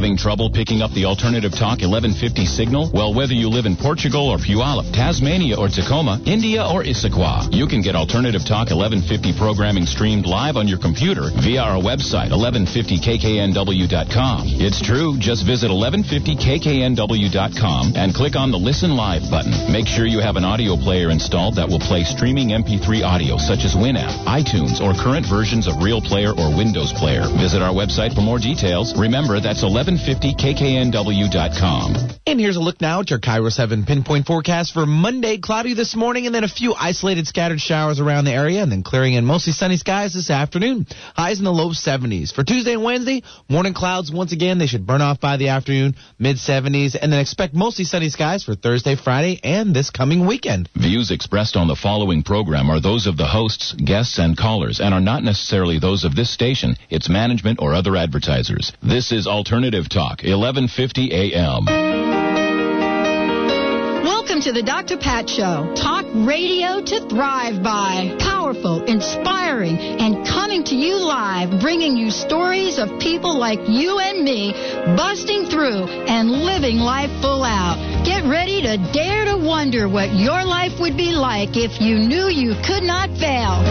Having trouble picking up the Alternative Talk 1150 signal? Well, whether you live in Portugal or Puyallup, Tasmania or Tacoma, India or Issaquah, you can get Alternative Talk 1150 programming streamed live on your computer via our website, 1150kknw.com. It's true. Just visit 1150kknw.com and click on the Listen Live button. Make sure you have an audio player installed that will play streaming MP3 audio such as Winamp, iTunes, or current versions of Real Player or Windows Player. Visit our website for more details. Remember, that's 1150kknw.com. And here's a look now at your Cairo 7 pinpoint forecast for Monday. Cloudy this morning and then a few isolated scattered showers around the area and then clearing in mostly sunny skies this afternoon. Highs in the low 70s. For Tuesday and Wednesday, morning clouds once again. They should burn off by the afternoon, mid-70s. And then expect mostly sunny skies for Thursday, Friday, and this coming weekend. Views expressed on the following program are those of the hosts, guests, and callers and are not necessarily those of this station, its management, or other advertisers. This is Alternative Talk, 1150 a.m. Welcome to the Dr. Pat Show. Talk radio to thrive by. Powerful, inspiring, and coming to you live, bringing you stories of people like you and me busting through and living life full out. Get ready to dare to wonder what your life would be like if you knew you could not fail.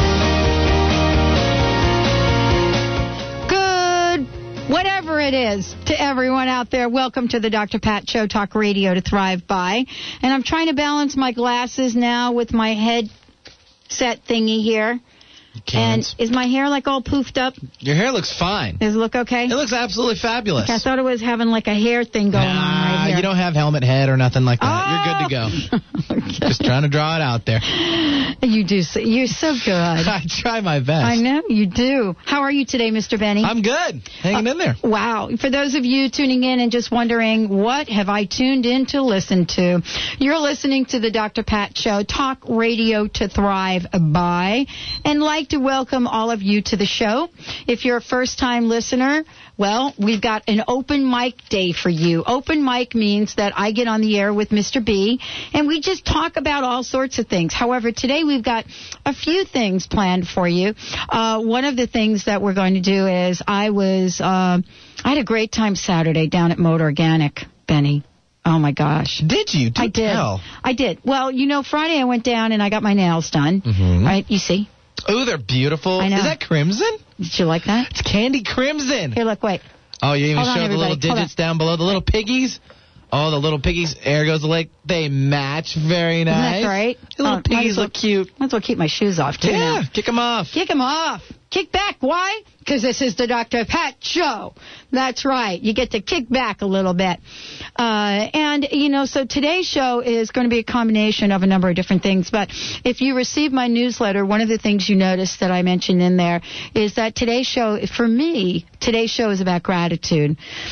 Whatever it is, to everyone out there, welcome to the Dr. Pat Show, Talk Radio to Thrive By. And I'm trying to balance my glasses now with my headset thingy here. And is my hair like all poofed up? Your hair looks fine. Does it look okay? It looks absolutely fabulous. Okay, I thought it was having like a hair thing going on right here. You don't have helmet head or nothing like that. Oh! You're good to go. Okay. Just trying to draw it out there. You do. You're so good. I try my best. I know you do. How are you today, Mr. Benny? I'm good. Hanging in there. Wow. For those of you tuning in and just wondering, what have I tuned in to listen to? You're listening to the Dr. Pat Show, Talk Radio to Thrive By, and like to welcome all of you to the show. If you're a first-time listener, well, we've got an open mic day for you. Open mic means that I get on the air with Mr. B, and we just talk about all sorts of things. However, today we've got a few things planned for you. One of the things that we're going to do is I had a great time Saturday down at Motor Organic, Benny. Oh, my gosh. Did you? I did. I did. Well, Friday I went down and I got my nails done. Mm-hmm. Right? You see? Oh, they're beautiful. I know. Is that crimson? Did you like that? It's candy crimson. Here, look, wait. Oh, you even show the little everybody. digits down below. The little piggies. Oh, the little piggies. There goes the leg. They match very nice. Isn't that great? The little piggies look cute. Might as well keep my shoes off, too. Yeah, now. kick them off. Kick them off. Kick back. Why? Because this is the Dr. Pat Show. That's right. You get to kick back a little bit. So today's show is going to be a combination of a number of different things. But if you receive my newsletter, one of the things you notice that I mentioned in there is that today's show, for me, today's show is about gratitude.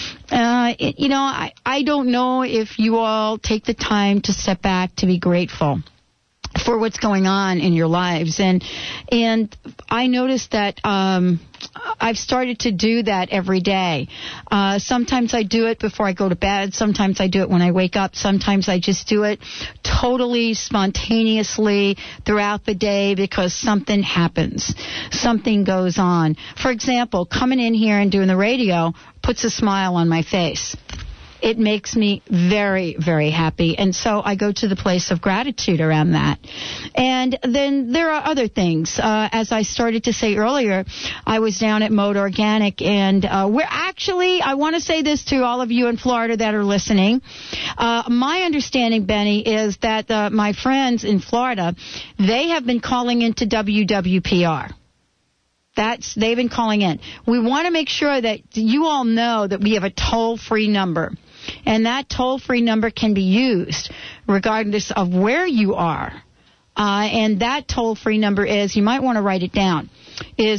I don't know if you all take the time to step back to be grateful for what's going on in your lives. And I noticed that I've started to do that every day. Sometimes I do it before I go to bed. Sometimes I do it when I wake up. Sometimes I just do it totally spontaneously throughout the day because something happens. Something goes on. For example, coming in here and doing the radio puts a smile on my face. It makes me very, very happy. And so I go to the place of gratitude around that. And then there are other things. As I started to say earlier, I was down at Motor Organic, and I want to say this to all of you in Florida that are listening. My understanding, Benny, is that my friends in Florida, they have been calling into WWPR. They've been calling in. We want to make sure that you all know that we have a toll-free number. And that toll-free number can be used regardless of where you are. And that toll-free number is, you might want to write it down, is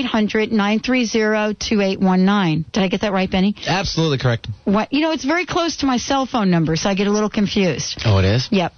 1-800-930-2819. Did I get that right, Benny? Absolutely correct. It's very close to my cell phone number, so I get a little confused. Oh, it is? Yep,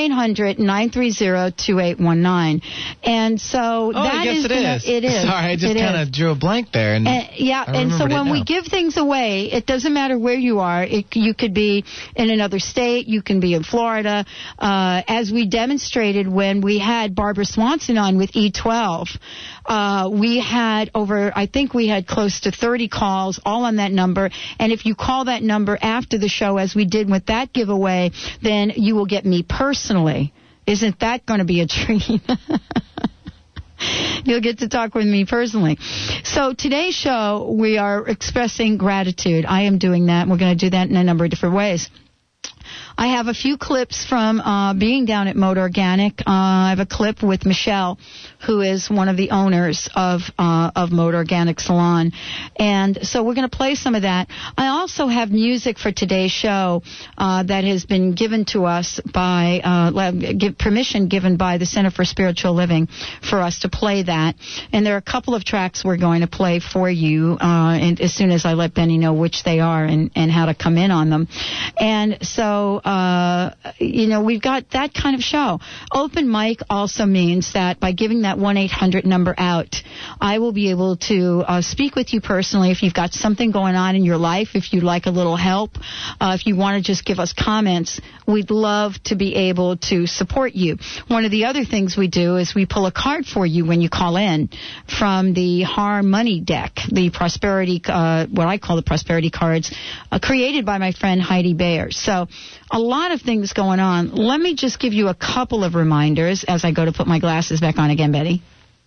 1-800-930-2819. And so that is... Oh, I guess it is. It is. Sorry, I just kind of drew a blank there. And so when we give things away, it doesn't matter where you are. You could be in another state. You can be in Florida. As we demonstrated when we had Barbara Swanson on with E12, we had close to 30 calls, all on that number. And if you call that number after the show, as we did with that giveaway, then you will get me personally. Isn't that going to be a treat? You'll get to talk with me personally. So today's show, we are expressing gratitude. I am doing that. We're going to do that in a number of different ways. I have a few clips from being down at Motor Organic. I have a clip with Michelle, who is one of the owners of Motor Organic Salon. And so we're going to play some of that. I also have music for today's show that has been given to us by, permission given by the Center for Spiritual Living for us to play that. And there are a couple of tracks we're going to play for you and as soon as I let Benny know which they are and how to come in on them. And so, we've got that kind of show. Open mic also means that by giving that 1-800 number out, I will be able to speak with you personally if you've got something going on in your life, if you'd like a little help, if you want to just give us comments. We'd love to be able to support you. One of the other things we do is we pull a card for you when you call in from the Harmony deck, the prosperity, what I call the prosperity cards, created by my friend Heidi Bayer. So a lot of things going on. Let me just give you a couple of reminders as I go to put my glasses back on again, Betty.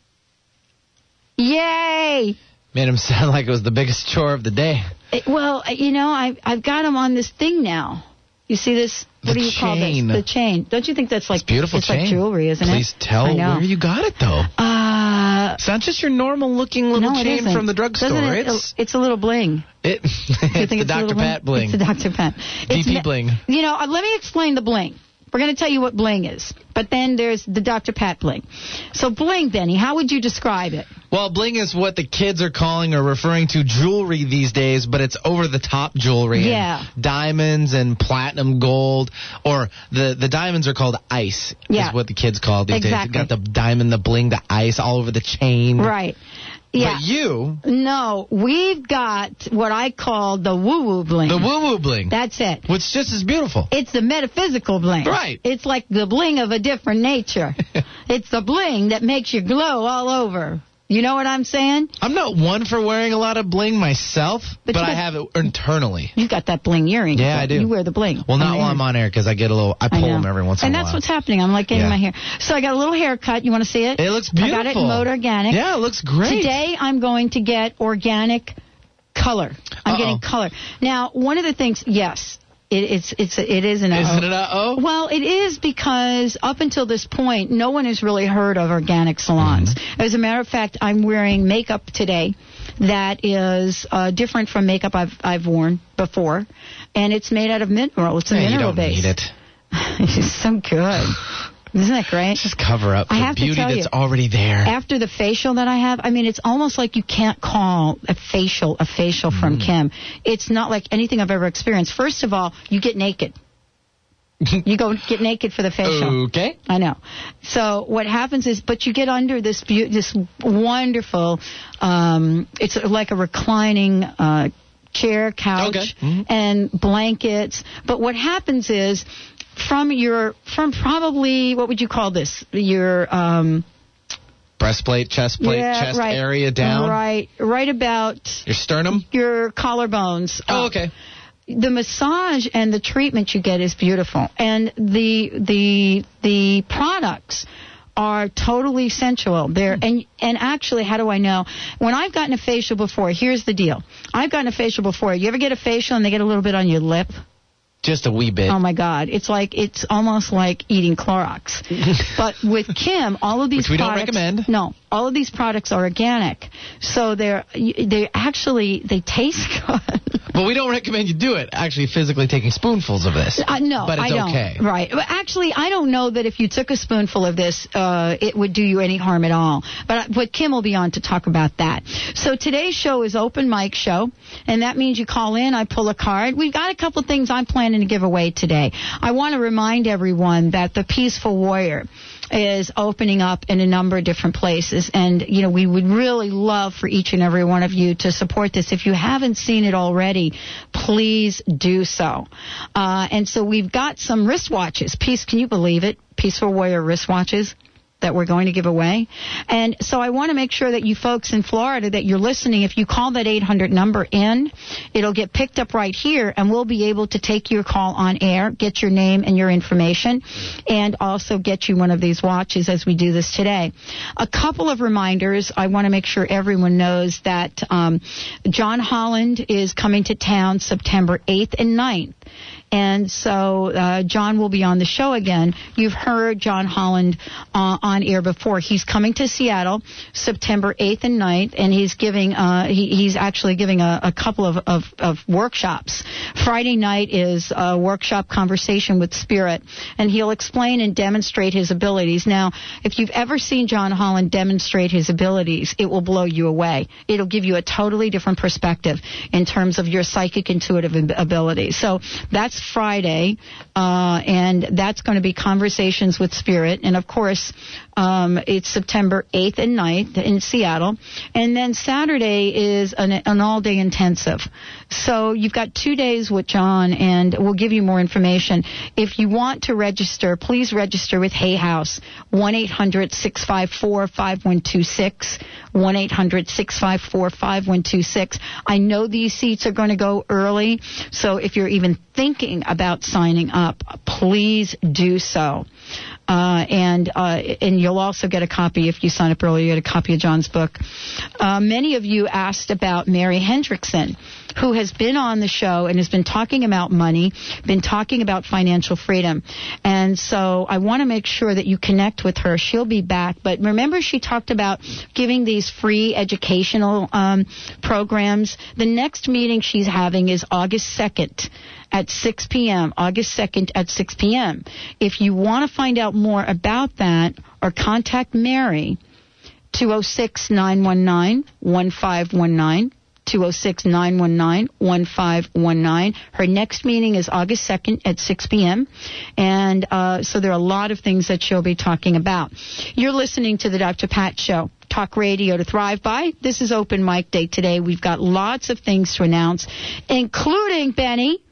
Yay! Made him sound like it was the biggest chore of the day. I've got him on this thing now. You see this? What do you call this? The chain. Don't you think that's like beautiful? It's like jewelry, isn't it? Please tell where you got it, though. It's not just your normal looking little chain from the drugstore. It's a little bling. It's the Dr. Pat bling. It's the Dr. Pat. DP bling. Let me explain the bling. We're going to tell you what bling is. But then there's the Dr. Pat bling. So bling, Benny, how would you describe it? Well, bling is what the kids are calling or referring to jewelry these days, but it's over-the-top jewelry. Yeah. And diamonds and platinum gold, or the diamonds are called ice, is what the kids call it these days. You got the diamond, the bling, the ice all over the chain. Right. Yeah. But you... No, we've got what I call the woo-woo bling. The woo-woo bling. That's it. Which just is beautiful. It's the metaphysical bling. Right. It's like the bling of a different nature. It's the bling that makes you glow all over. You know what I'm saying? I'm not one for wearing a lot of bling myself, but I have it internally. You got that bling earring. Yeah, I do. You wear the bling. Well, not while I'm on air, because I get I pull them every once in a while. And that's what's happening. I'm like getting my hair. So I got a little haircut. You want to see it? It looks beautiful. I got it in Motor Organic. Yeah, it looks great. Today I'm going to get organic color. I'm getting color. Now, one of the things, yes. It is an uh-oh. Is it an uh-oh? Well, it is because up until this point, no one has really heard of organic salons. Mm-hmm. As a matter of fact, I'm wearing makeup today that is different from makeup I've worn before, and it's made out of mineral. It's a mineral base. You don't need it. It's so good. Isn't that great? Just cover up the beauty that's already there. After the facial that I have, it's almost like you can't call a facial from Kim. It's not like anything I've ever experienced. First of all, you get naked. You go get naked for the facial. Okay. I know. So what happens is, but you get under this wonderful, it's like a reclining chair, couch, and blankets. But what happens is, from probably, what would you call this? Your breastplate, chest area down. Right about your sternum, your collarbones. Oh, okay. The massage and the treatment you get is beautiful, and the products are totally sensual. They're and actually, how do I know? When I've gotten a facial before, here's the deal. I've gotten a facial before. You ever get a facial and they get a little bit on your lip? Just a wee bit. Oh, my God. It's almost like eating Clorox. But with Kim, all of these products... Which we don't recommend. No. All of these products are organic. So they taste good. Well, we don't recommend you do it, actually physically taking spoonfuls of this. No, but it's okay. Right. But actually, I don't know that if you took a spoonful of this, it would do you any harm at all. But Kim will be on to talk about that. So today's show is open mic show, and that means you call in, I pull a card. We've got a couple things I'm planning to give away today. I want to remind everyone that the Peaceful Warrior is opening up in a number of different places, and we would really love for each and every one of you to support this. If you haven't seen it already, please do so. And so we've got some wristwatches. Can you believe it? Peaceful Warrior wristwatches. that we're going to give away. And so I want to make sure that you folks in Florida that you're listening, if you call that 800 number in, it'll get picked up right here, and we'll be able to take your call on air, get your name and your information, and also get you one of these watches as we do this today. A couple of reminders. I want to make sure everyone knows that John Holland is coming to town September 8th and 9th. And so John will be on the show again. You've heard John Holland on air before. He's coming to Seattle September 8th and 9th, and he's giving he's actually giving a couple of workshops. Friday night is a workshop Conversation with Spirit, and he'll explain and demonstrate his abilities. Now, if you've ever seen John Holland demonstrate his abilities, it will blow you away. It'll give you a totally different perspective in terms of your psychic intuitive abilities. So that's Friday, and that's going to be Conversations with Spirit. And, of course, it's September 8th and 9th in Seattle. And then Saturday is an all-day intensive. So you've got 2 days with John, and we'll give you more information. If you want to register, please register with Hay House, 1-800-654-5126, 1-800-654-5126. I know these seats are going to go early, so if you're even thinking about signing up, please do so. And you'll also get a copy, if you sign up early, you get a copy of John's book. Many of you asked about Mary Hendrickson, who has been on the show and has been talking about money, been talking about financial freedom. And so I want to make sure that you connect with her. She'll be back. But remember, she talked about giving these free educational programs. The next meeting she's having is August 2nd. At 6 p.m., August 2nd at 6 p.m. If you want to find out more about that or contact Mary, 206-919-1519, 206-919-1519. Her next meeting is August 2nd at 6 p.m. And so there are a lot of things that she'll be talking about. You're listening to the Dr. Pat Show. Talk radio to thrive by. This is Open Mic Day today. We've got lots of things to announce, including, Benny,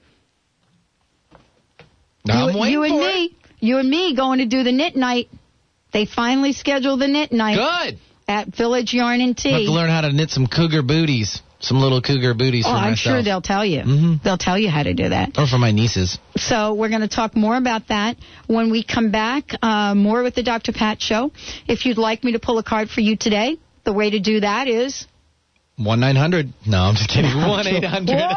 you and me going to do the knit night. They finally scheduled the knit night. Good. At Village Yarn and Tea. I have to learn how to knit some cougar booties. Some little cougar booties for myself. I'm sure they'll tell you. Mm-hmm. They'll tell you how to do that. Or for my nieces. So we're going to talk more about that when we come back. More with the Dr. Pat Show. If you'd like me to pull a card for you today, the way to do that is 1-900. No, I'm just kidding. 1-800.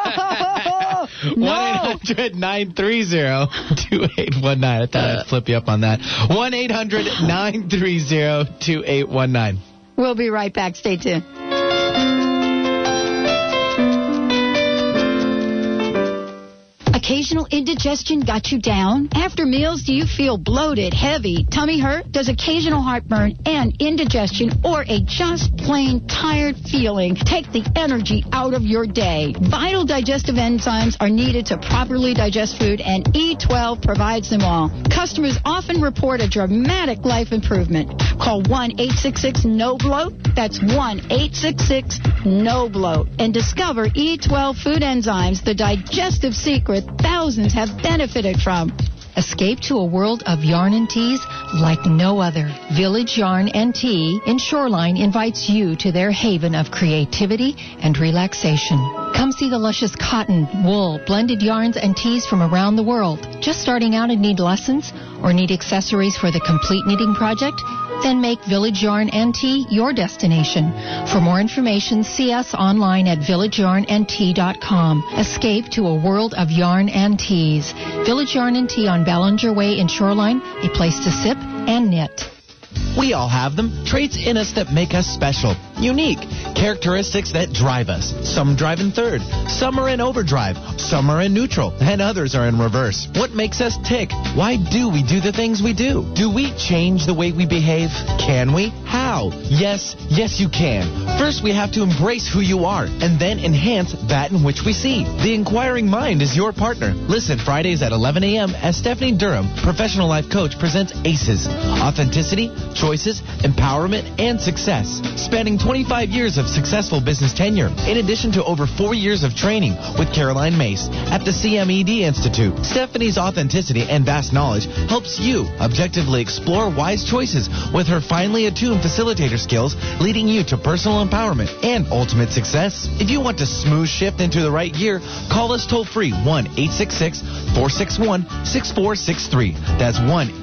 1-800-930-2819. I thought I'd flip you up on that. 1-800-930-2819. We'll be right back. Stay tuned. Occasional indigestion got you down? After meals, do you feel bloated, heavy, tummy hurt? Does occasional heartburn and indigestion or a just plain tired feeling take the energy out of your day? Vital digestive enzymes are needed to properly digest food, and E12 provides them all. Customers often report a dramatic life improvement. Call 1-866-NO-BLOAT. That's 1-866-NO-BLOAT. And discover E12 food enzymes, the digestive secret thousands have benefited from. Escape to a world of yarn and teas like no other. Village Yarn and Tea in Shoreline invites you to their haven of creativity and relaxation. Come see the luscious cotton, wool, blended yarns and teas from around the world. Just starting out and need lessons or need accessories for the complete knitting project? Then make Village Yarn and Tea your destination. For more information, see us online at villageyarnandtea.com. Escape to a world of yarn and teas. Village Yarn and Tea on Ballinger Way in Shoreline, a place to sip and knit. We all have them. Traits in us that make us special, unique. Characteristics that drive us. Some drive in third, some are in overdrive, some are in neutral, and others are in reverse. What makes us tick? Why do we do the things we do? Do we change the way we behave? Can we? How? Yes, you can. First, we have to embrace who you are, and then enhance that in which we see. The Inquiring Mind is your partner. Listen Fridays at 11 a.m. as Stephanie Durham, professional life coach, presents ACEs. Authenticity, choices, empowerment, and success. Spanning 25 years of successful business tenure, in addition to over 4 years of training with Caroline Mace. Voice at the CMED Institute. Stephanie's authenticity and vast knowledge helps you objectively explore wise choices with her finely attuned facilitator skills, leading you to personal empowerment and ultimate success. If you want to smooth shift into the right gear, call us toll free 1-866-461-6463. That's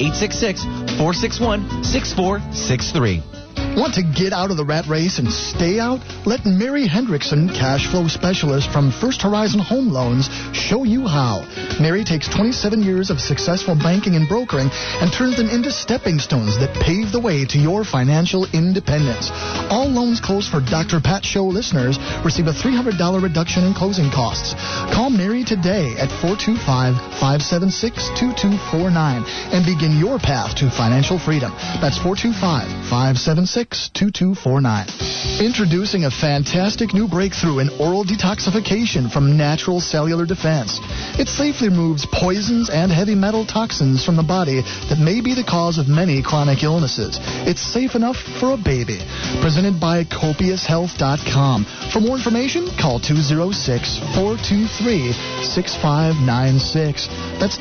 1-866-461-6463. Want to get out of the rat race and stay out? Let Mary Hendrickson, cash flow specialist from First Horizon Home Loans, show you how. Mary takes 27 years of successful banking and brokering and turns them into stepping stones that pave the way to your financial independence. All loans closed for Dr. Pat Show listeners receive a $300 reduction in closing costs. Call Mary today at 425-576-2249 and begin your path to financial freedom. That's 425-576-2249. Introducing a fantastic new breakthrough in oral detoxification from Natural Cellular Defense. It safely removes poisons and heavy metal toxins from the body that may be the cause of many chronic illnesses. It's safe enough for a baby. Presented by CopiousHealth.com. For more information, call 206-423-6596. That's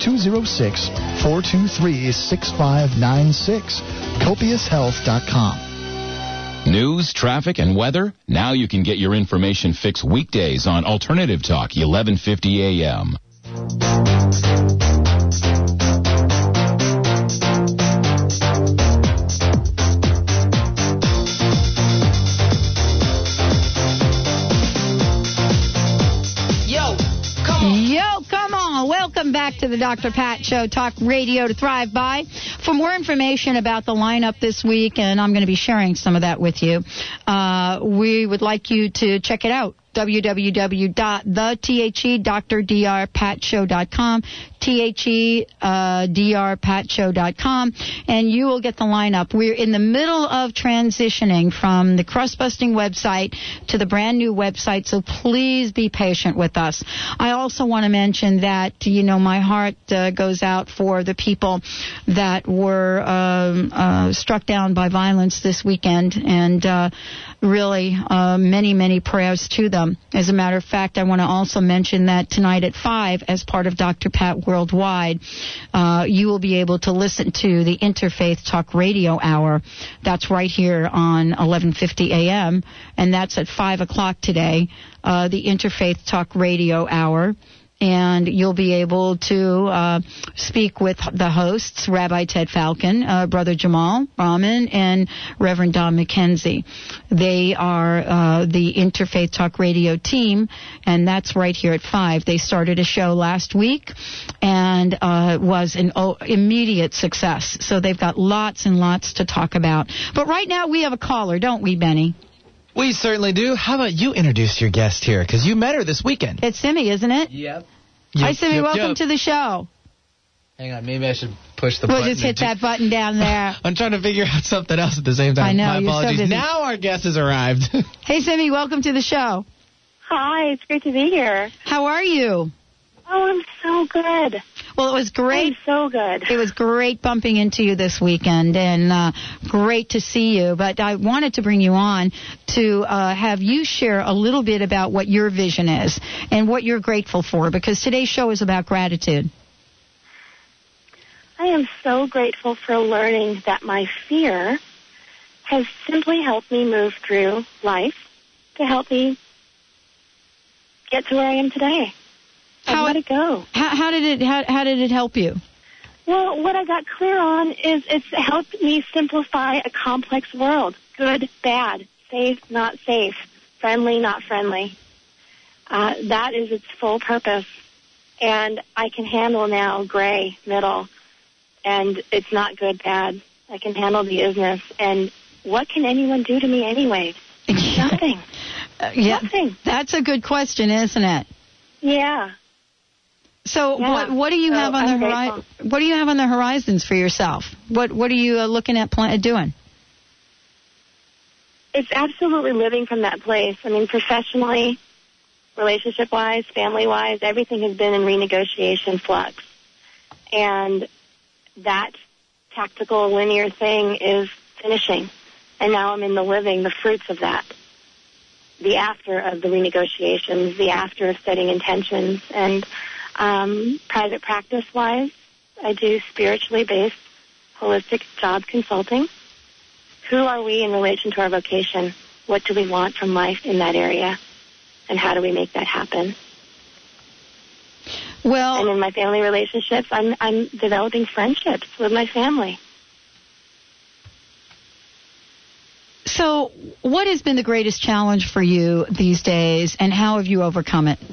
206-423-6596. CopiousHealth.com. News, traffic, and weather? Now you can get your information fix weekdays on Alternative Talk, 1150 a.m. Welcome back to the Dr. Pat Show, Talk Radio to Thrive By. For more information about the lineup this week, and I'm going to be sharing some of that with you, we would like you to check it out. www.drpatshow.com, drpatshow.com, and you will get the lineup. We're in the middle of transitioning from the crust-busting website to the brand new website, so please be patient with us. I also want to mention that, my heart goes out for the people that were struck down by violence this weekend, and really many, many prayers to them. As a matter of fact, I want to also mention that tonight at 5, as part of Dr. Pat Worldwide, you will be able to listen to the Interfaith Talk Radio Hour. That's right here on 1150 a.m., and that's at 5 o'clock today, the Interfaith Talk Radio Hour. And you'll be able to speak with the hosts, Rabbi Ted Falcon, Brother Jamal Rahman, and Reverend Don McKenzie. They are the Interfaith Talk Radio team, and that's right here at 5. They started a show last week and was an immediate success. So they've got lots and lots to talk about. But right now we have a caller, don't we, Benny? We certainly do. How about you introduce your guest here? Because you met her this weekend. It's Simi, isn't it? Yep. Hi, Simi. Welcome to the show. Hang on. Maybe I should push the button. We'll just hit that button down there. I'm trying to figure out something else at the same time. I know. My apologies. So busy. Now our guest has arrived. Hey, Simi. Welcome to the show. Hi. It's great to be here. How are you? Oh, I'm so good. Well, it was great. I'm so good. It was great bumping into you this weekend, and great to see you. But I wanted to bring you on to have you share a little bit about what your vision is and what you're grateful for, because today's show is about gratitude. I am so grateful for learning that my fear has simply helped me move through life to help me get to where I am today. How let it go. How did it help you? Well, what I got clear on is it's helped me simplify a complex world. Good, bad, safe, not safe, friendly, not friendly. That is its full purpose. And I can handle now gray, middle, and it's not good, bad. I can handle the isness. And what can anyone do to me anyway? Nothing. Nothing. That's a good question, isn't it? Yeah. So what do you have on the horizon? What do you have on the horizons for yourself? What are you looking at doing? It's absolutely living from that place. I mean, professionally, relationship-wise, family-wise, everything has been in renegotiation flux. And that tactical linear thing is finishing. And now I'm in the living, the fruits of that. the after of the renegotiations, the after of setting intentions. And private practice-wise, I do spiritually based holistic job consulting. Who are we in relation to our vocation? What do we want from life in that area? And how do we make that happen? Well, and in my family relationships, I'm developing friendships with my family. So what has been the greatest challenge for you these days, and how have you overcome it?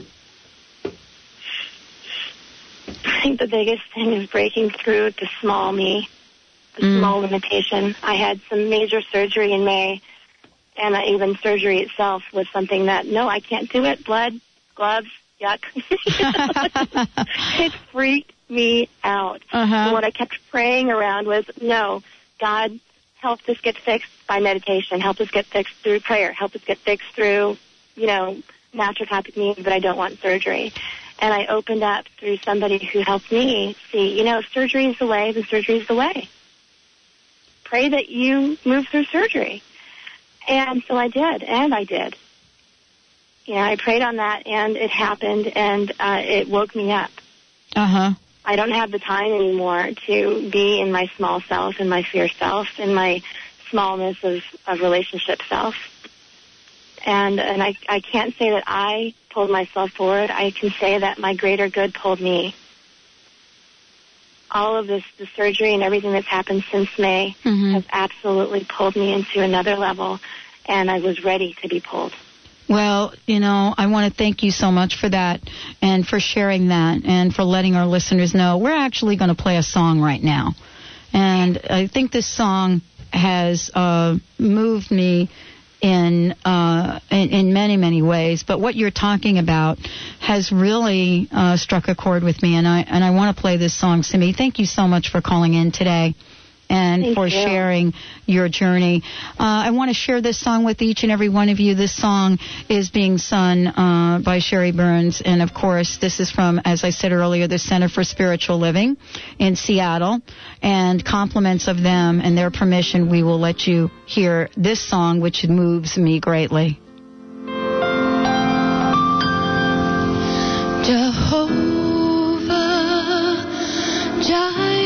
I think the biggest thing is breaking through the small me, the small limitation. I had some major surgery in May, and even surgery itself was something that, no, I can't do it. Blood, gloves, yuck. It freaked me out. And what I kept praying around was, no, God, help this get fixed by meditation. Help us get fixed through prayer. Help us get fixed through, naturopathic means, but I don't want surgery. And I opened up through somebody who helped me see, if surgery is the way, then surgery is the way. Pray that you move through surgery. And so I did, I prayed on that, and it happened, and it woke me up. I don't have the time anymore to be in my small self, in my fear self, in my smallness of relationship self. And I can't say that I pulled myself forward. I can say that my greater good pulled me. All of this, the surgery and everything that's happened since May has absolutely pulled me into another level, and I was ready to be pulled. Well, I want to thank you so much for that and for sharing that and for letting our listeners know. We're actually going to play a song right now. And I think this song has moved me in many, many ways. But what you're talking about has really struck a chord with me. And I want to play this song. Simi, thank you so much for calling in today and for sharing your journey. I want to share this song with each and every one of you. This song is being sung by Sherry Burns. And, of course, this is from, as I said earlier, the Center for Spiritual Living in Seattle. And compliments of them and their permission, we will let you hear this song, which moves me greatly. Jehovah Jireh,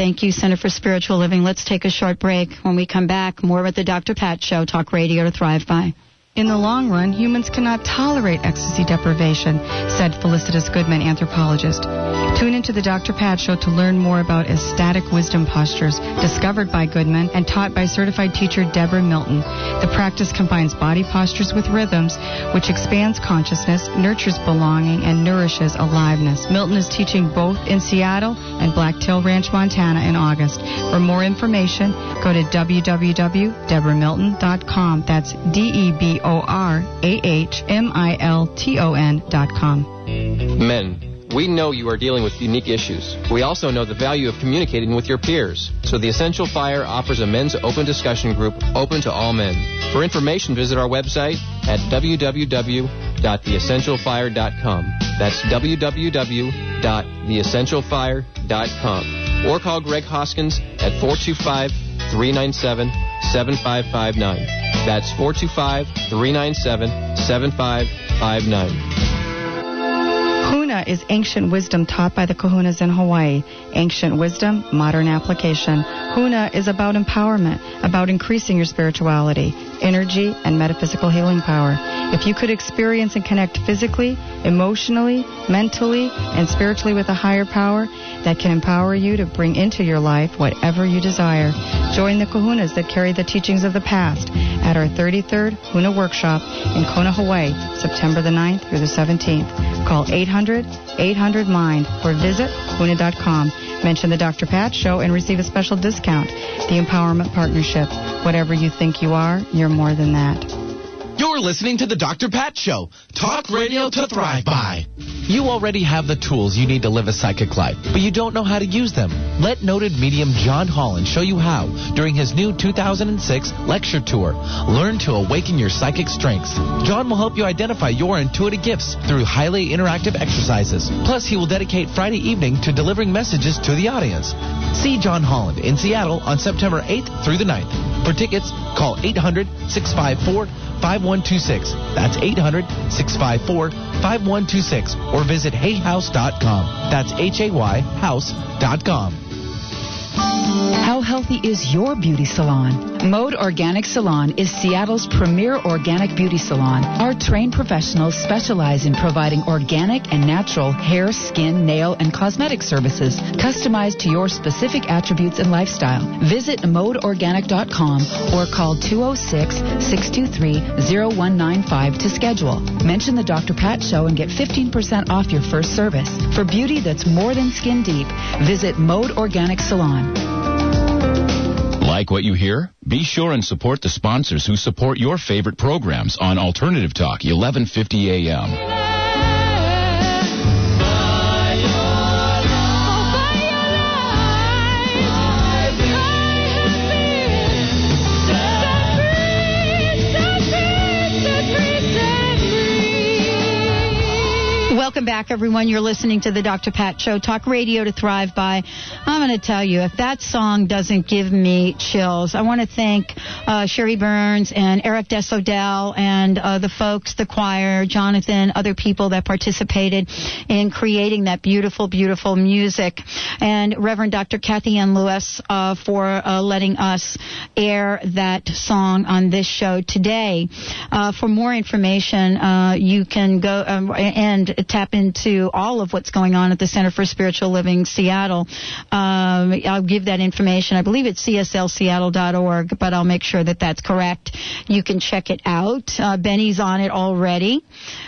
Thank you, Center for Spiritual Living. Let's take a short break. When we come back, more with the Dr. Pat Show, Talk Radio to Thrive By. In the long run, humans cannot tolerate ecstasy deprivation, said Felicitas Goodman, anthropologist. Tune into the Dr. Pat Show to learn more about ecstatic wisdom postures discovered by Goodman and taught by certified teacher Deborah Milton. The practice combines body postures with rhythms, which expands consciousness, nurtures belonging, and nourishes aliveness. Milton is teaching both in Seattle and Blacktail Ranch, Montana in August. For more information, go to www.deborahmilton.com. That's DeborahMilton.com. Men, we know you are dealing with unique issues. We also know the value of communicating with your peers. So the Essential Fire offers a men's open discussion group open to all men. For information, visit our website at www.theessentialfire.com. That's www.theessentialfire.com. Or call Greg Hoskins at 425-397-7559. That's 425-397-7559. Huna is ancient wisdom taught by the kahunas in Hawaii. Ancient wisdom, modern application. Huna is about empowerment, about increasing your spirituality, energy, and metaphysical healing power. If you could experience and connect physically, emotionally, mentally, and spiritually with a higher power that can empower you to bring into your life whatever you desire, join the kahunas that carry the teachings of the past at our 33rd Huna Workshop in Kona, Hawaii, September the 9th through the 17th. Call 800-800-MIND or visit huna.com. Mention the Dr. Pat Show and receive a special discount. The Empowerment Partnership. Whatever you think you are, you're more than that. You're listening to the Dr. Pat Show, Talk Radio to Thrive By. You already have the tools you need to live a psychic life, but you don't know how to use them. Let noted medium John Holland show you how during his new 2006 lecture tour. Learn to awaken your psychic strengths. John will help you identify your intuitive gifts through highly interactive exercises. Plus, he will dedicate Friday evening to delivering messages to the audience. See John Holland in Seattle on September 8th through the 9th. For tickets, call 800-654-5126. That's 800-654-5126. Or visit hayhouse.com. That's HAY house.com. How healthy is your beauty salon? Mode Organic Salon is Seattle's premier organic beauty salon. Our trained professionals specialize in providing organic and natural hair, skin, nail, and cosmetic services customized to your specific attributes and lifestyle. Visit modeorganic.com or call 206-623-0195 to schedule. Mention the Dr. Pat Show and get 15% off your first service. For beauty that's more than skin deep, visit Mode Organic Salon. Like what you hear? Be sure and support the sponsors who support your favorite programs on Alternative Talk, 1150 AM. Welcome back, everyone. You're listening to the Dr. Pat Show, Talk Radio to Thrive By. I'm going to tell you, if that song doesn't give me chills, I want to thank Sherry Burns and Eric Desodell and the folks, the choir, Jonathan, other people that participated in creating that beautiful, beautiful music, and Reverend Dr. Kathy Ann Lewis for letting us air that song on this show today. For more information, you can go and tap into all of what's going on at the Center for Spiritual Living Seattle. I'll give that information. I believe it's cslseattle.org, but I'll make sure that that's correct. You can check it out. Benny's on it already.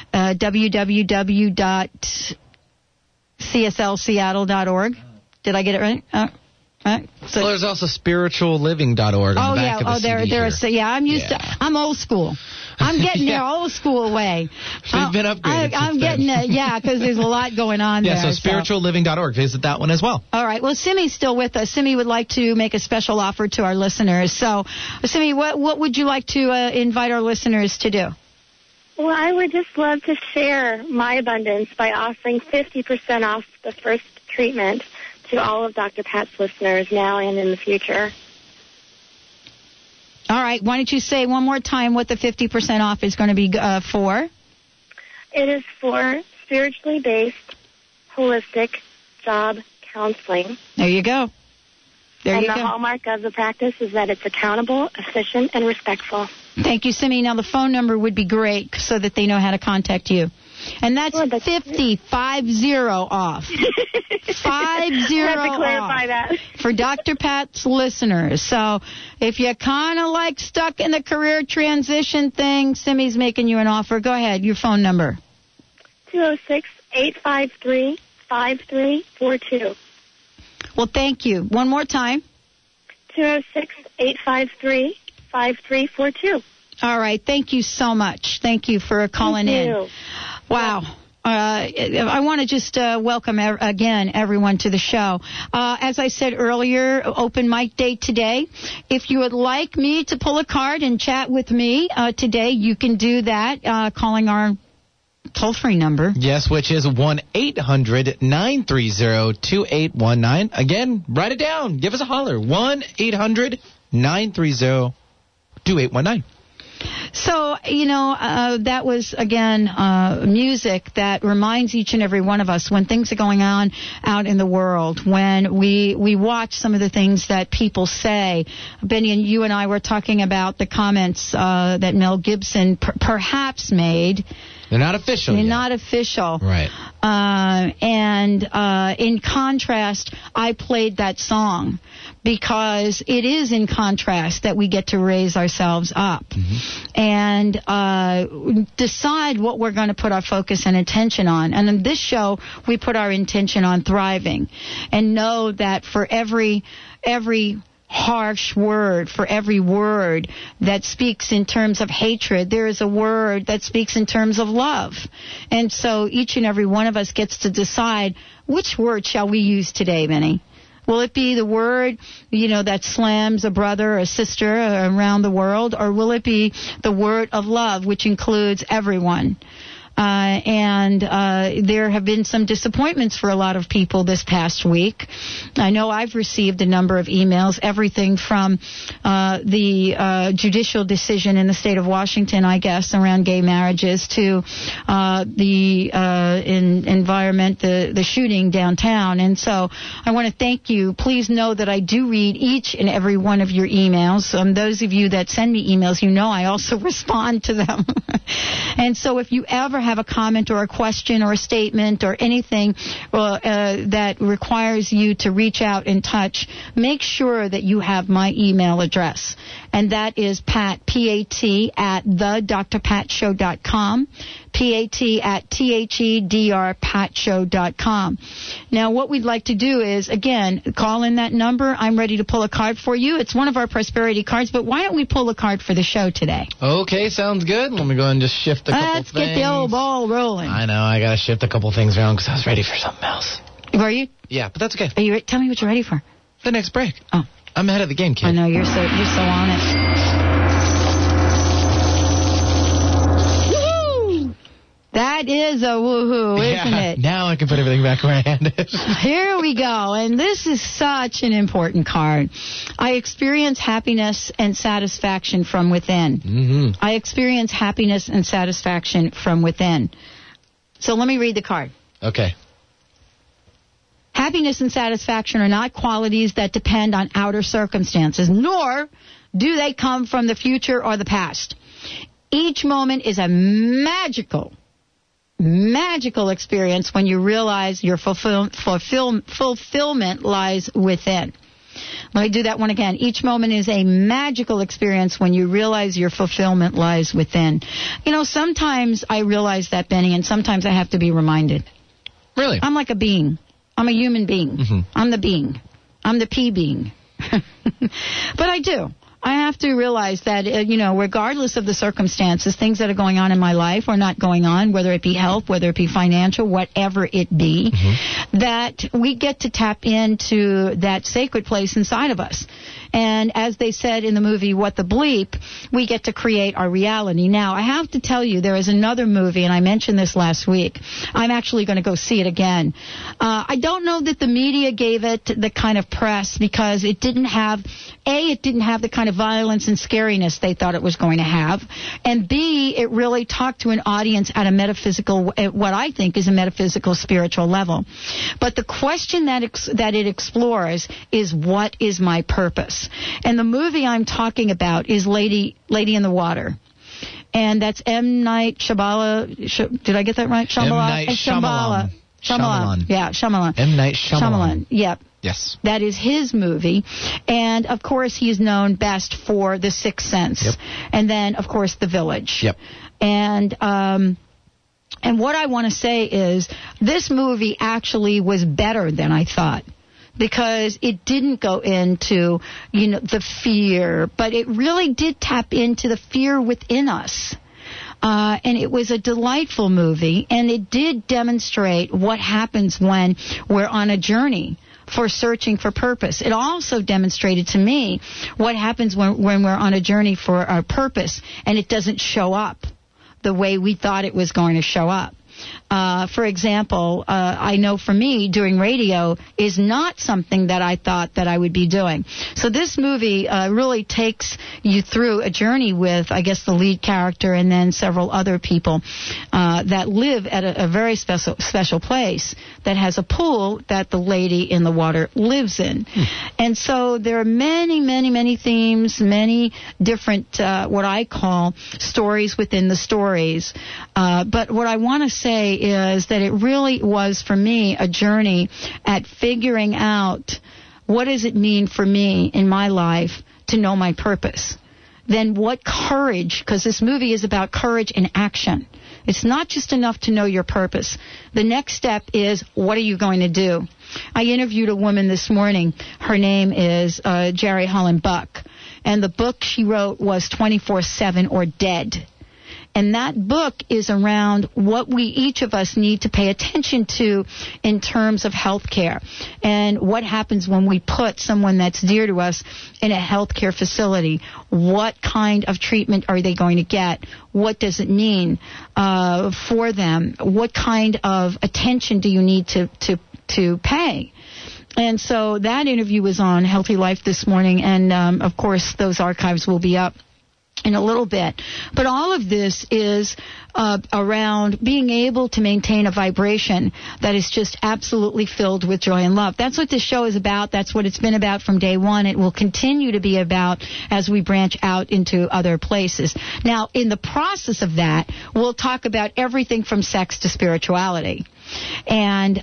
www.cslseattle.org. Did I get it right? So there's also spiritualliving.org on the back of the CD here. I'm old school. I'm getting there old school way. We've been upgraded. I'm getting it, because there's a lot going on there. Yeah, so spiritualliving.org. Visit that one as well. All right. Well, Simi's still with us. Simi would like to make a special offer to our listeners. So, Simi, what would you like to invite our listeners to do? Well, I would just love to share my abundance by offering 50% off the first treatment to all of Dr. Pat's listeners now and in the future. All right. Why don't you say one more time what the 50% off is going to be for? It is for spiritually based, holistic job counseling. There you go. There you go. And the hallmark of the practice is that it's accountable, efficient, and respectful. Thank you, Simi. Now, the phone number would be great so that they know how to contact you. And that's 50 off. 50 have to clarify off that. for Dr. Pat's listeners. So if you're kind of like stuck in the career transition thing, Simi's making you an offer. Go ahead. Your phone number. 206-853-5342. Well, thank you. One more time. 206-853-5342. All right. Thank you so much. Thank you for calling in. Wow. I want to just welcome again everyone to the show. As I said earlier, open mic day today. If you would like me to pull a card and chat with me today, you can do that calling our toll-free number. Yes, which is 1-800-930-2819. Again, write it down. Give us a holler. 1-800-930-2819. So, that was, again, music that reminds each and every one of us when things are going on out in the world, when we watch some of the things that people say. Benny, and you and I were talking about the comments that Mel Gibson perhaps made. They're not official yet. Not official. Right. And in contrast, I played that song because it is in contrast that we get to raise ourselves up and decide what we're going to put our focus and attention on. And in this show, we put our intention on thriving and know that for every harsh word, for every word that speaks in terms of hatred, there is a word that speaks in terms of love. And so each and every one of us gets to decide which word shall we use today, Benny. Will it be the word, that slams a brother or a sister around the world, or will it be the word of love, which includes everyone? And there have been some disappointments for a lot of people this past week. I know I've received a number of emails, everything from the judicial decision in the state of Washington, I guess, around gay marriages to the environment, the shooting downtown. And so I want to thank you. Please know that I do read each and every one of your emails. Those of you that send me emails, I also respond to them. And so if you ever have a comment or a question or a statement or anything that requires you to reach out and touch, make sure that you have my email address. And that is Pat, P-A-T, at thedrpatshow.com, P-A-T at THEDRpatshow.com. Now, what we'd like to do is, again, call in that number. I'm ready to pull a card for you. It's one of our prosperity cards, but why don't we pull a card for the show today? Okay, sounds good. Let me go and just shift a couple things. Let's get the old ball rolling. I know, I got to shift a couple things around because I was ready for something else. Were you? Yeah, but that's okay. Are you? Tell me what you're ready for. The next break. Oh. I'm ahead of the game, kid. I know, you're so on it. Woohoo! That is a woohoo, isn't it? Now I can put everything back where I had it. Here we go, and this is such an important card. I experience happiness and satisfaction from within. I experience happiness and satisfaction from within. So let me read the card. Okay. Happiness and satisfaction are not qualities that depend on outer circumstances, nor do they come from the future or the past. Each moment is a magical experience when you realize your fulfillment lies within. Let me do that one again. Each moment is a magical experience when you realize your fulfillment lies within. Sometimes I realize that, Benny, and sometimes I have to be reminded. Really? I'm like a being. I'm a human being. I'm the being. I'm the pea being. But I do. I have to realize that, regardless of the circumstances, things that are going on in my life or not going on, whether it be health, whether it be financial, whatever it be, that we get to tap into that sacred place inside of us. And as they said in the movie What the Bleep, we get to create our reality. Now, I have to tell you, there is another movie, and I mentioned this last week. I'm actually going to go see it again. I don't know that the media gave it the kind of press because it didn't have the kind of violence and scariness they thought it was going to have. And B, it really talked to an audience at a metaphysical, what I think is a metaphysical spiritual level. But the question that it explores is, what is my purpose? And the movie I'm talking about is Lady in the Water. And that's M. Night Shyamalan. Did I get that right? M. Night Shyamalan. Yeah, Shyamalan. M. Night Shyamalan. Yep. Yes. That is his movie. And, of course, he's known best for The Sixth Sense. Yep. And then, of course, The Village. Yep. And what I want to say is this movie actually was better than I thought, because it didn't go into, the fear, but it really did tap into the fear within us. And it was a delightful movie, and it did demonstrate what happens when we're on a journey for searching for purpose. It also demonstrated to me what happens when we're on a journey for our purpose and it doesn't show up the way we thought it was going to show up. For example, I know for me, doing radio is not something that I thought that I would be doing. So this movie really takes you through a journey with, I guess, the lead character and then several other people that live at a very special place that has a pool that the lady in the water lives in. And so there are many, many, many themes, many different, what I call stories within the stories. But what I want to say is that it really was, for me, a journey at figuring out what does it mean for me in my life to know my purpose. Then what courage, because this movie is about courage and action. It's not just enough to know your purpose. The next step is, what are you going to do? I interviewed a woman this morning. Her name is Jerry Holland Buck. And the book she wrote was 24/7 or Dead. And that book is around what we, each of us, need to pay attention to in terms of health care and what happens when we put someone that's dear to us in a health care facility. What kind of treatment are they going to get? What does it mean for them? What kind of attention do you need to pay? And so that interview was on Healthy Life this morning, and of course those archives will be up in a little bit. But all of this is around being able to maintain a vibration that is just absolutely filled with joy and love. That's what this show is about. That's what it's been about from day one. It will continue to be about as we branch out into other places. Now, in the process of that, we'll talk about everything from sex to spirituality. And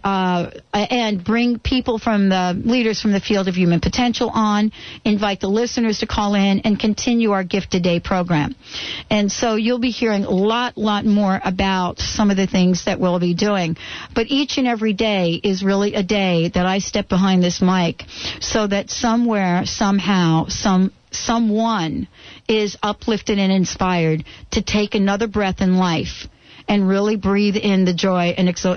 bring people from the leaders from the field of human potential on, invite the listeners to call in, and continue our Gift a Day program. And so you'll be hearing a lot more about some of the things that we'll be doing. But each and every day is really a day that I step behind this mic so that somewhere, somehow, someone is uplifted and inspired to take another breath in life and really breathe in the joy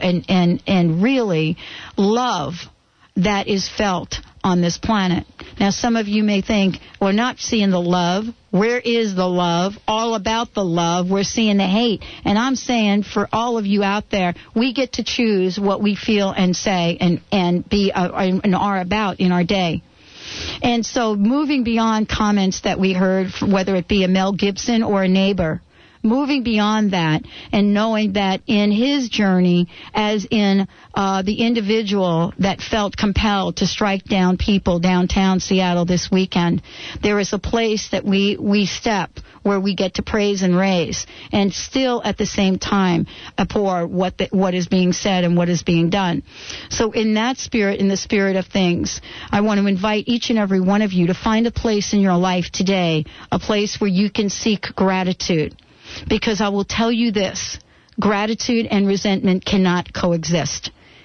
and really love that is felt on this planet. Now, some of you may think, we're not seeing the love. Where is the love? All about the love. We're seeing the hate. And I'm saying, for all of you out there, we get to choose what we feel and say and be and are about in our day. And so moving beyond comments that we heard, whether it be a Mel Gibson or a neighbor, moving beyond that and knowing that in his journey, as in the individual that felt compelled to strike down people downtown Seattle this weekend, there is a place that we step where we get to praise and raise, and still at the same time abhor what is being said and what is being done. So in that spirit, in the spirit of things, I want to invite each and every one of you to find a place in your life today, a place where you can seek gratitude. Because I will tell you this, gratitude and resentment cannot coexist.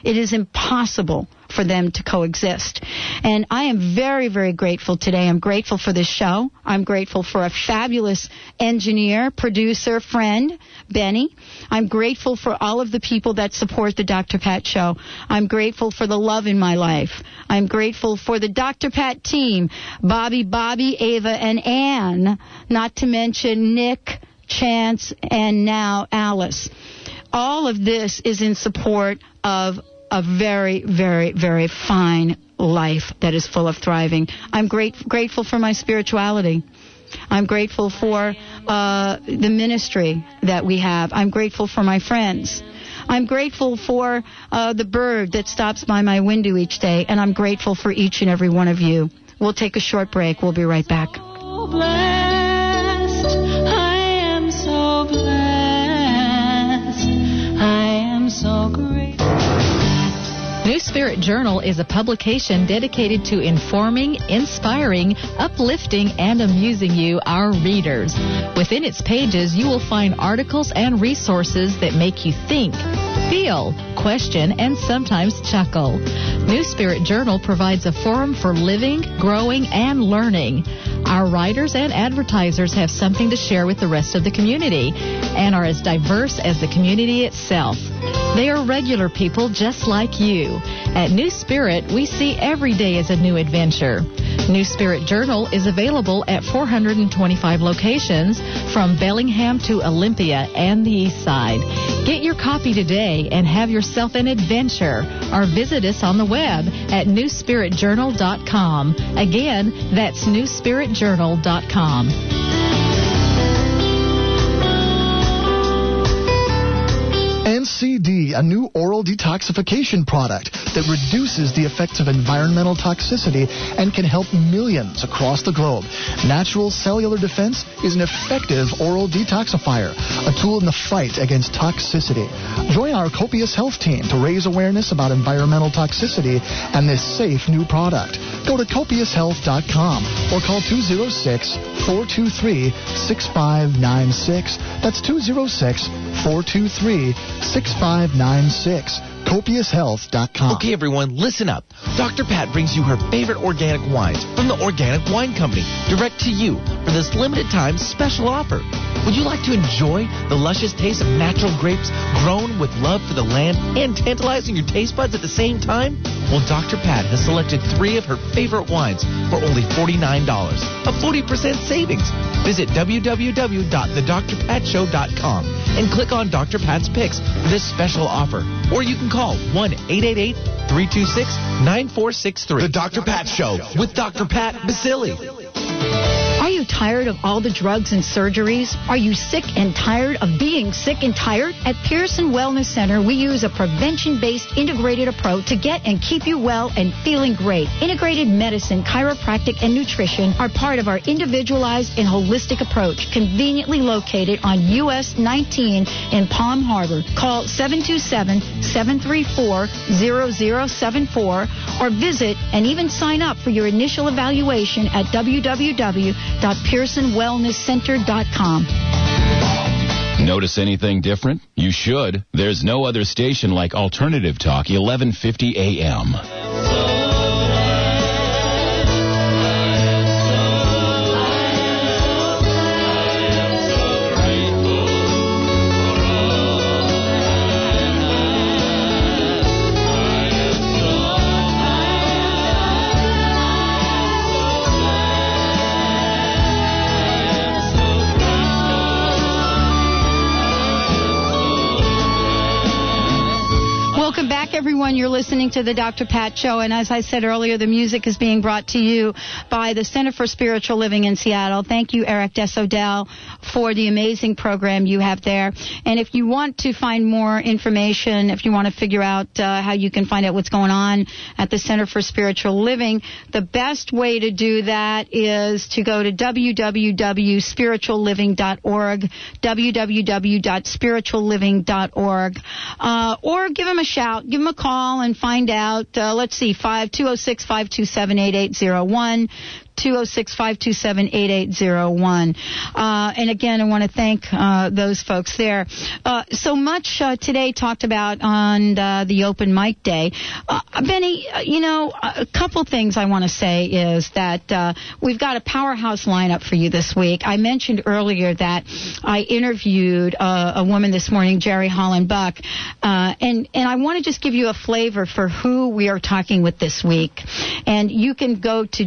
It is impossible for them to coexist. And I am very, very grateful today. I'm grateful for this show. I'm grateful for a fabulous engineer, producer, friend, Benny. I'm grateful for all of the people that support the Dr. Pat Show. I'm grateful for the love in my life. I'm grateful for the Dr. Pat team, Bobby, Ava, and Ann, not to mention Nick, Chance, and now Alice. All of this is in support of a very, very, very fine life that is full of thriving. I'm grateful for my spirituality. I'm grateful for the ministry that we have. I'm grateful for my friends. I'm grateful for the bird that stops by my window each day, and I'm grateful for each and every one of you. We'll take a short break. We'll be right back. So blessed. I am so blessed. I am so grateful. New Spirit Journal is a publication dedicated to informing, inspiring, uplifting, and amusing you, our readers. Within its pages, you will find articles and resources that make you think, feel, question, and sometimes chuckle. New Spirit Journal provides a forum for living, growing, and learning. Our writers and advertisers have something to share with the rest of the community and are as diverse as the community itself. They are regular people just like you. At New Spirit, we see every day as a new adventure. New Spirit Journal is available at 425 locations from Bellingham to Olympia and the East Side. Get your copy today and have yourself an adventure, or visit us on the web at newspiritjournal.com. Again, that's newspiritjournal.com. NCD, a new oral detoxification product that reduces the effects of environmental toxicity and can help millions across the globe. Natural Cellular Defense is an effective oral detoxifier, a tool in the fight against toxicity. Join our Copious Health team to raise awareness about environmental toxicity and this safe new product. Go to copioushealth.com or call 206-423-6596. That's 206-423-6596. copioushealth.com. Okay, everyone, listen up. Dr. Pat brings you her favorite organic wines from the Organic Wine Company direct to you for this limited time special offer. Would you like to enjoy the luscious taste of natural grapes grown with love for the land and tantalizing your taste buds at the same time? Well, Dr. Pat has selected 3 of her favorite wines for only $49, a 40% savings. Visit www.thedrpatshow.com and click on Dr. Pat's Picks for this special offer. Or you can call 1-888-326-9463. The Dr. Pat Show with Dr. Pat Basili. Are you tired of all the drugs and surgeries? Are you sick and tired of being sick and tired? At Pearson Wellness Center, we use a prevention-based integrated approach to get and keep you well and feeling great. Integrated medicine, chiropractic, and nutrition are part of our individualized and holistic approach, conveniently located on US 19 in Palm Harbor. Call 727-734-0074 or visit and even sign up for your initial evaluation at www.pearsonwellnesscenter.com. Notice anything different? You should. There's no other station like Alternative Talk 1150 AM. Welcome back, everyone. You're listening to the Dr. Pat Show, and as I said earlier, the music is being brought to you by the Center for Spiritual Living in Seattle. Thank you, Eric Desodell, for the amazing program you have there. And if you want to find more information, if you want to figure out how you can find out what's going on at the Center for Spiritual Living, the best way to do that is to go to www.spiritualliving.org, www.spiritualliving.org, or give them a shout, give them a call and find out. Let's see, 206-527-8801, 206-527-8801. And again, I want to thank those folks there. So much today talked about on the open mic day. Benny, a couple things I want to say is that we've got a powerhouse lineup for you this week. I mentioned earlier that I interviewed a woman this morning, Jerry Holland Buck, and I want to just give you a flavor for who we are talking with this week. And you can go to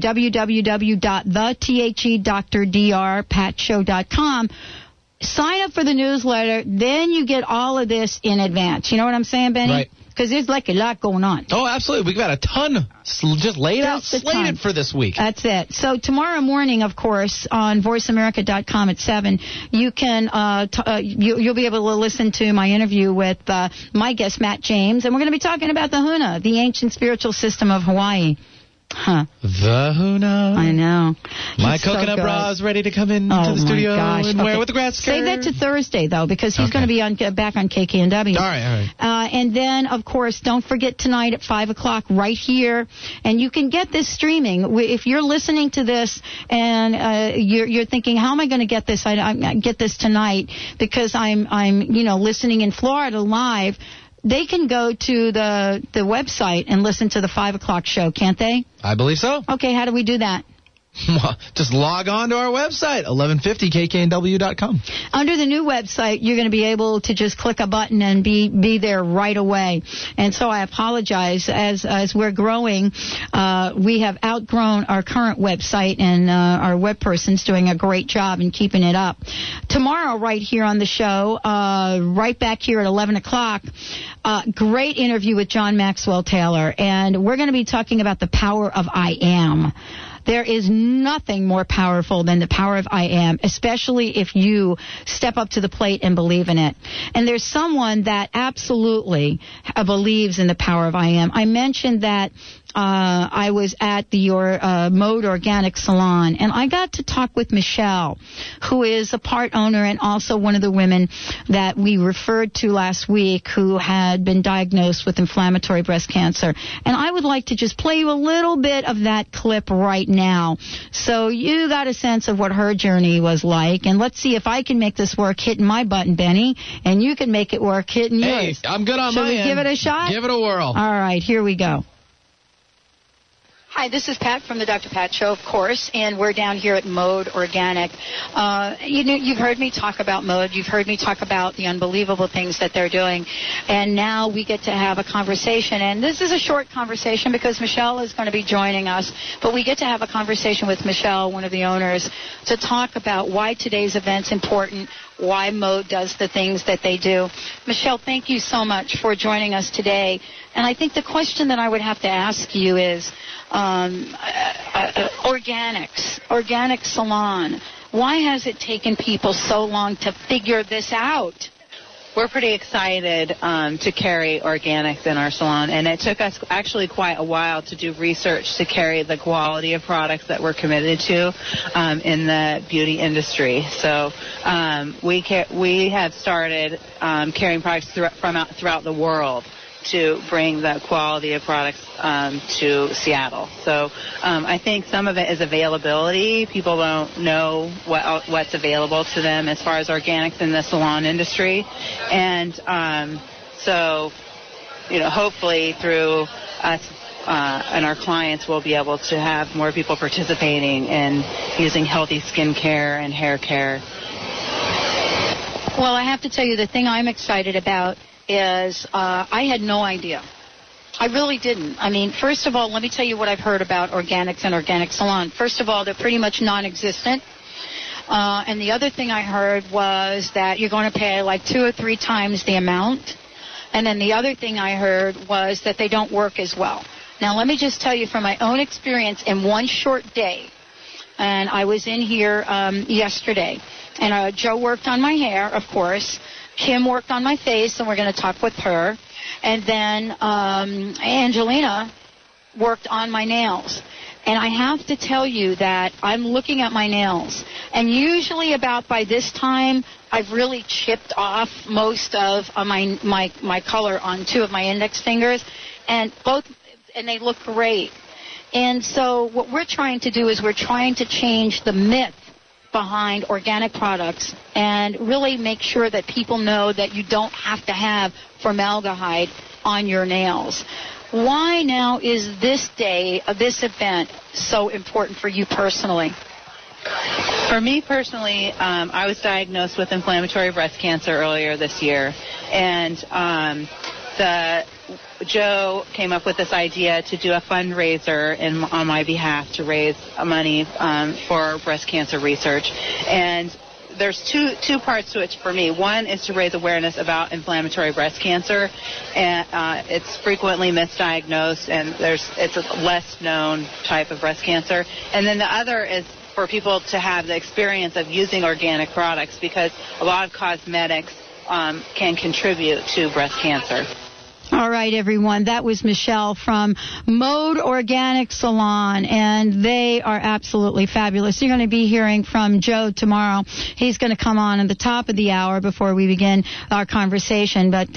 www.thedrdrpatshow.com. Sign up for the newsletter, then you get all of this in advance. You know what I'm saying, Benny? Right. Because there's like a lot going on. Oh, absolutely. We've got a ton just laid out, slated for this week. That's it. So tomorrow morning, of course, on voiceamerica.com at 7, you can you'll be able to listen to my interview with my guest, Matt James, and we're going to be talking about the Huna, the ancient spiritual system of Hawaii. Huh. The Huna. I know. My It's coconut so bra is ready to come into the studio and wear with the grass skirt. Save that to Thursday, though, because he's going to be back on KKNW. All right. And then, of course, don't forget tonight at 5 o'clock right here. And you can get this streaming. If you're listening to this and you're thinking, how am I going to get this? I get this tonight because I'm listening in Florida live. They can go to the website and listen to the 5 o'clock show, can't they? I believe so. Okay, how do we do that? Just log on to our website, 1150kknw.com. Under the new website, you're going to be able to just click a button and be there right away. And so I apologize. As we're growing, we have outgrown our current website, and our web person's doing a great job in keeping it up. Tomorrow, right here on the show, right back here at 11 o'clock, great interview with John Maxwell Taylor. And we're going to be talking about the power of I am. There is nothing more powerful than the power of I am, especially if you step up to the plate and believe in it. And there's someone that absolutely believes in the power of I am. I mentioned that I was at the Mode Organic Salon, and I got to talk with Michelle, who is a part owner and also one of the women that we referred to last week who had been diagnosed with inflammatory breast cancer. And I would like to just play you a little bit of that clip right now, so you got a sense of what her journey was like. And let's see if I can make this work hitting my button, Benny, and you can make it work hitting yours. Hey, I'm good on Shall my we end. give it a shot? Give it a whirl. All right, here we go. Hi, this is Pat from the Dr. Pat Show, of course, and we're down here at Mode Organic. You've heard me talk about Mode. You've heard me talk about the unbelievable things that they're doing, and now we get to have a conversation. And this is a short conversation because Michelle is going to be joining us, but we get to have a conversation with Michelle, one of the owners, to talk about why today's event's important, why Mode does the things that they do. Michelle, thank you so much for joining us today. And I think the question that I would have to ask you is, organic salon. Why has it taken people so long to figure this out? We're pretty excited to carry organics in our salon, and it took us actually quite a while to do research to carry the quality of products that we're committed to in the beauty industry. So we have started carrying products throughout the world to bring the quality of products to Seattle. So I think some of it is availability. People don't know what's available to them as far as organics in the salon industry. And so, hopefully through us and our clients, we'll be able to have more people participating in using healthy skin care and hair care. Well, I have to tell you, the thing I'm excited about is I had no idea. I really didn't. I mean, first of all, let me tell you what I've heard about organics and organic salon. First of all, they're pretty much non-existent. And the other thing I heard was that you're going to pay like 2 or 3 times the amount. And then the other thing I heard was that they don't work as well. Now, let me just tell you from my own experience in one short day, and I was in here yesterday, and Joe worked on my hair, of course. Kim worked on my face, and we're going to talk with her. And then Angelina worked on my nails. And I have to tell you that I'm looking at my nails. And usually about by this time, I've really chipped off most of my color on 2 of my index fingers. And they look great. And so what we're trying to do is we're trying to change the myth behind organic products and really make sure that people know that you don't have to have formaldehyde on your nails. Why now is this day, this event, so important for you personally? For me personally, I was diagnosed with inflammatory breast cancer earlier this year, and Joe came up with this idea to do a fundraiser on my behalf to raise money for breast cancer research. And there's two parts to it for me. One is to raise awareness about inflammatory breast cancer, and it's frequently misdiagnosed, and it's a less known type of breast cancer. And then the other is for people to have the experience of using organic products, because a lot of cosmetics can contribute to breast cancer. All right, everyone. That was Michelle from Mode Organic Salon, and they are absolutely fabulous. You're going to be hearing from Joe tomorrow. He's going to come on at the top of the hour before we begin our conversation. But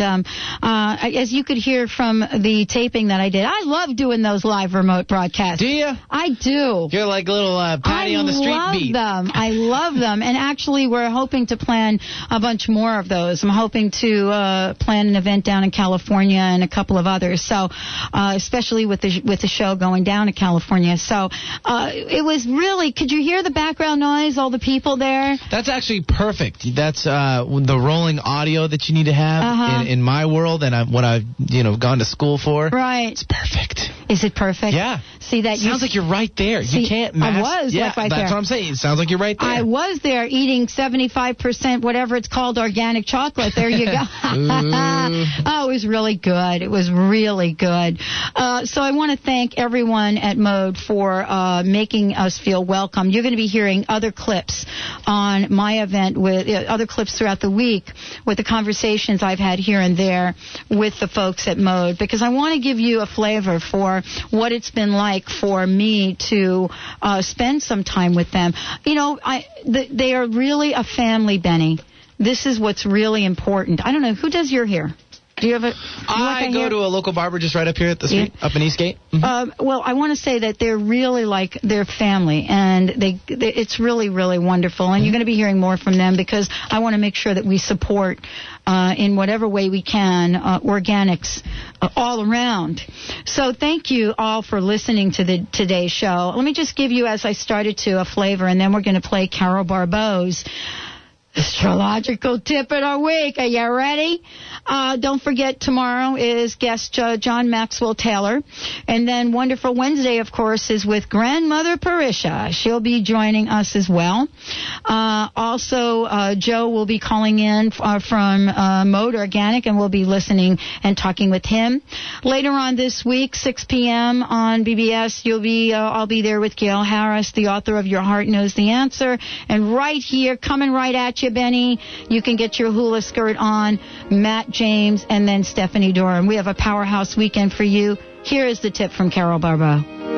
as you could hear from the taping that I did, I love doing those live remote broadcasts. Do you? I do. You're like a little Patty on the street beat. I love them. And actually, we're hoping to plan a bunch more of those. I'm hoping to plan an event down in California and a couple of others. So, especially with the show going down to California. So, it was really. Could you hear the background noise? All the people there. That's actually perfect. That's the rolling audio that you need to have in my world, and what I've gone to school for. Right. It's perfect. Is it perfect? Yeah. See that? Sounds like you're right there. You can't. I was right there. That's what I'm saying. It sounds like you're right there. I was there eating 75% whatever it's called organic chocolate. There you go. Oh, it was really good. It was really good. So I want to thank everyone at Mode for making us feel welcome. You're going to be hearing other clips on my event, with other clips throughout the week with the conversations I've had here and there with the folks at Mode, because I want to give you a flavor for what it's been like for me to spend some time with them. They are really a family, Benny. This is what's really important. I don't know, who does your hair? Do you have a? I go to a local barber just right up here at the street, up in Eastgate. Mm-hmm. Well, I want to say that they're really like their family, and it's really, really wonderful. And you're going to be hearing more from them, because I want to make sure that we support in whatever way we can organics all around. So thank you all for listening to today's show. Let me just give you, as I started to, a flavor, and then we're going to play Carol Barbeau's astrological tip of the week. Are you ready? Don't forget, tomorrow is guest John Maxwell Taylor. And then Wonderful Wednesday, of course, is with Grandmother Parisha. She'll be joining us as well. Also, Joe will be calling in from Mode Organic, and we'll be listening and talking with him. Later on this week, 6 p.m. on BBS, I'll be there with Gail Harris, the author of Your Heart Knows the Answer. And right here, coming right at you, Benny, you can get your hula skirt on, Matt James, and then Stephanie Dorham. We have a powerhouse weekend for you. Here is the tip from Carol Barbeau.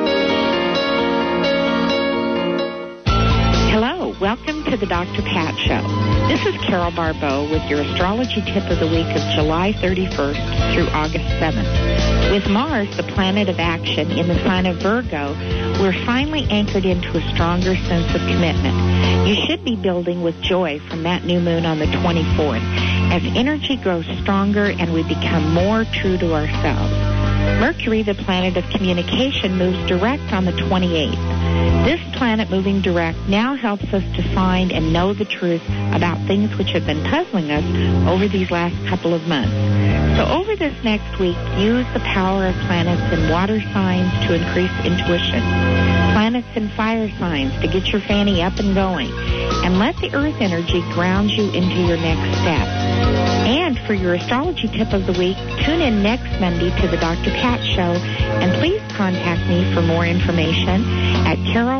Hello, welcome to the Dr. Pat Show. This is Carol Barbeau with your astrology tip of the week of July 31st through August 7th. With Mars, the planet of action, in the sign of Virgo, we're finally anchored into a stronger sense of commitment. You should be building with joy from that new moon on the 24th, as energy grows stronger and we become more true to ourselves. Mercury, the planet of communication, moves direct on the 28th. This planet moving direct now helps us to find and know the truth about things which have been puzzling us over these last couple of months. So over this next week, use the power of planets in water signs to increase intuition, planets in fire signs to get your fanny up and going, and let the earth energy ground you into your next step. And for your astrology tip of the week, tune in next Monday to the Dr. Pat Show, and please contact me for more information at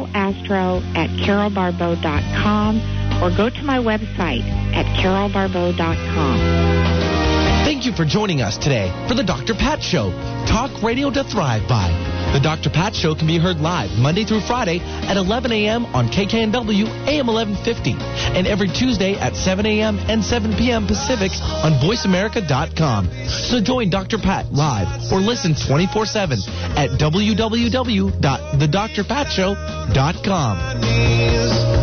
carolastro@carolbarbeau.com, or go to my website at carolbarbeau.com. Thank you for joining us today for the Dr. Pat Show. Talk radio to thrive by. The Dr. Pat Show can be heard live Monday through Friday at 11 a.m. on KKNW AM 1150 and every Tuesday at 7 a.m. and 7 p.m. Pacific on VoiceAmerica.com. So join Dr. Pat live or listen 24/7 at www.thedrpatshow.com.